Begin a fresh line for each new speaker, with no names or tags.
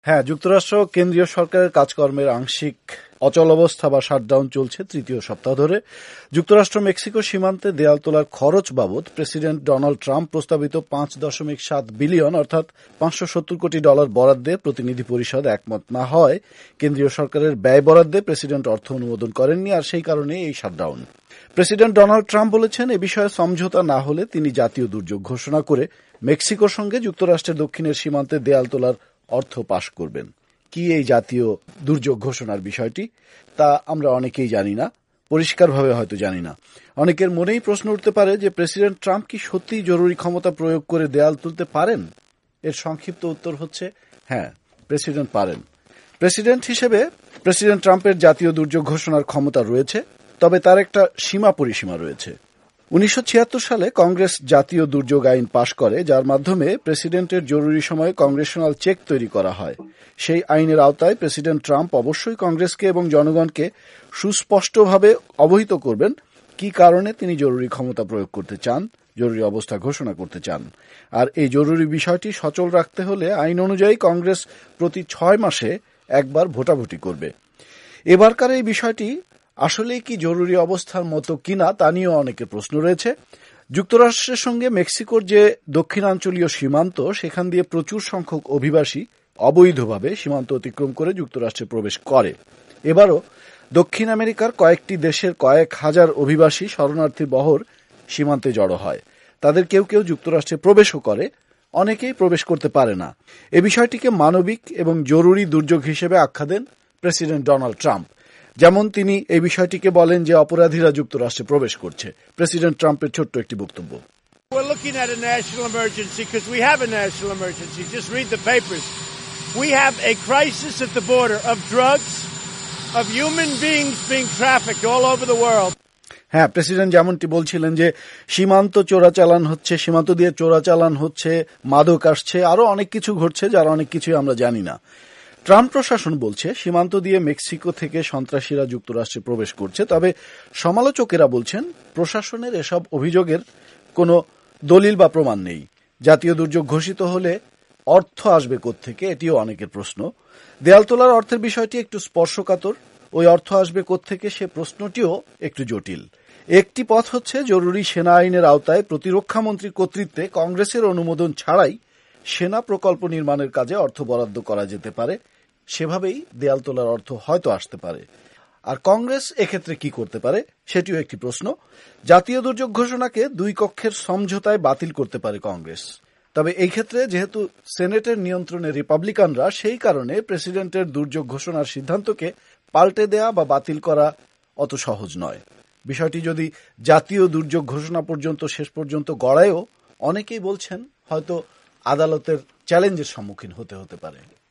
হ্যাঁ, যুক্তরাষ্ট্র কেন্দ্রীয় সরকারের কাজকর্মের আংশিক অচলাবস্থা বা শাটডাউন চলছে তৃতীয় সপ্তাহ ধরে। যুক্তরাষ্ট্র মেক্সিকো সীমান্তে দেয়াল তোলার খরচ বাবদ প্রেসিডেন্ট ডোনাল্ড ট্রাম্প প্রস্তাবিত 5.7 বিলিয়ন অর্থাৎ $570 কোটি বরাদ্দে প্রতিনিধি পরিষদ একমত না হয় কেন্দ্রীয় সরকারের ব্যয় বরাদ্দে প্রেসিডেন্ট অর্থ অনুমোদন করেননি, আর সেই কারণে এই শাটডাউন। প্রেসিডেন্ট ডোনাল্ড ট্রাম্প বলেছেন, এ বিষয়ে সমঝোতা না হলে তিনি জাতীয় দুর্যোগ ঘোষণা করে মেক্সিকোর সঙ্গে যুক্তরাষ্ট্রের দক্ষিণের সীমান্তে দেয়াল তোলার অর্থ পাশ করবেন। কি এই জাতীয় দুর্যোগ ঘোষণার বিষয়টি, তা আমরা অনেকেই জানি না, পরিষ্কারভাবে হয়তো জানি না। অনেকের মনেই প্রশ্ন উঠতে পারে যে প্রেসিডেন্ট ট্রাম্প কি সত্যিই জরুরি ক্ষমতা প্রয়োগ করে দেয়াল তুলতে পারেন? এর সংক্ষিপ্ত উত্তর হচ্ছে হ্যাঁ, প্রেসিডেন্ট পারেন। প্রেসিডেন্ট হিসেবে প্রেসিডেন্ট ট্রাম্পের জাতীয় দুর্যোগ ঘোষণার ক্ষমতা রয়েছে, তবে তার একটা সীমা পরিসীমা রয়েছে। 1976 সালে কংগ্রেস জাতীয় দুর্যোগ আইন পাশ করে, যার মাধ্যমে প্রেসিডেন্টের জরুরি সময়ে কংগ্রেশনাল চেক তৈরি করা হয়। সেই আইনের আওতায় প্রেসিডেন্ট ট্রাম্প অবশ্যই কংগ্রেসকে এবং জনগণকে সুস্পষ্টভাবে অবহিত করবেন কি কারণে তিনি জরুরি ক্ষমতা প্রয়োগ করতে চান, জরুরি অবস্থা ঘোষণা করতে চান। আর এই জরুরি বিষয়টি সচল রাখতে হলে আইন অনুযায়ী কংগ্রেস প্রতি 6 মাসে একবার ভোটাভুটি করবে। এবারকার এই বিষয়টি আসলেই কি জরুরি অবস্থার মতো কিনা তা নিয়েও অনেকের প্রশ্ন রয়েছে। যুক্তরাষ্ট্রের সঙ্গে মেক্সিকোর যে দক্ষিণাঞ্চলীয় সীমান্ত, সেখান দিয়ে প্রচুর সংখ্যক অভিবাসী অবৈধভাবে সীমান্ত অতিক্রম করে যুক্তরাষ্ট্রে প্রবেশ করে। এবারও দক্ষিণ আমেরিকার কয়েকটি দেশের কয়েক হাজার অভিবাসী শরণার্থী বহর সীমান্তে জড়ো হয়। তাদের কেউ কেউ যুক্তরাষ্ট্রে প্রবেশও করে, অনেকেই প্রবেশ করতে পারে না। এ বিষয়টিকে মানবিক এবং জরুরি দুর্যোগ হিসেবে আখ্যা দেন প্রেসিডেন্ট ডোনাল্ড ট্রাম্প। যেমন তিনি এই বিষয়টিকে বলেন যে অপরাধীরা যুক্তরাষ্ট্রে প্রবেশ করছে। প্রেসিডেন্ট ট্রাম্পের ছোট্ট একটি বক্তব্য।
We're looking at a national emergency because we have a national emergency. Just read the papers. We have a crisis at the border of drugs, of human beings being trafficked all over the world.
হ্যাঁ, president যেমনটি বলছিলেন যে সীমান্ত চোরাচালান হচ্ছে, সীমান্ত দিয়ে চোরাচালান হচ্ছে, মাদক আসছে, আরো অনেক কিছু ঘটছে যার অনেক কিছুই আমরা জানি না। ট্রাম্প প্রশাসন বলছে সীমান্ত দিয়ে মেক্সিকো থেকে সন্ত্রাসীরা যুক্তরাষ্ট্রে প্রবেশ করছে, তবে সমালোচকেরা বলছেন প্রশাসনের এসব অভিযোগের কোনো দলিল বা প্রমাণ নেই। জাতীয় দুর্যোগ ঘোষিত হলে অর্থ আসবে কোত্থেকে, এটিও অনেকের প্রশ্ন। দেয়াল তোলার অর্থের বিষয়টি একটু স্পর্শকাতর, ওই অর্থ আসবে কোত্থেকে সে প্রশ্নটিও একটু জটিল। একটি পথ হচ্ছে জরুরি সেনা আইনের আওতায় প্রতিরক্ষা মন্ত্রীর কর্তৃত্বে কংগ্রেসের অনুমোদন ছাড়াই সেনা প্রকল্প নির্মাণের কাজে অর্থ বরাদ্দ করা যেতে পারে, সেভাবেই দেয়াল তোলার অর্থ হয়তো আসতে পারে। আর কংগ্রেস এক্ষেত্রে কি করতে পারে সেটিও একটি প্রশ্ন। জাতীয় দুর্যোগ ঘোষণাকে দুই কক্ষের সমঝোতায় বাতিল করতে পারে কংগ্রেস, তবে এই ক্ষেত্রে যেহেতু সেনেটের নিয়ন্ত্রণে রিপাবলিকানরা, সেই কারণে প্রেসিডেন্টের দুর্যোগ ঘোষণার সিদ্ধান্তকে পাল্টে দেয়া বা বাতিল করা অত সহজ নয়। বিষয়টি যদি জাতীয় দুর্যোগ ঘোষণা পর্যন্ত শেষ পর্যন্ত গড়ায়ও, অনেকেই বলছেন হয়তো আদালতের চ্যালেঞ্জের সম্মুখীন হতে পারে।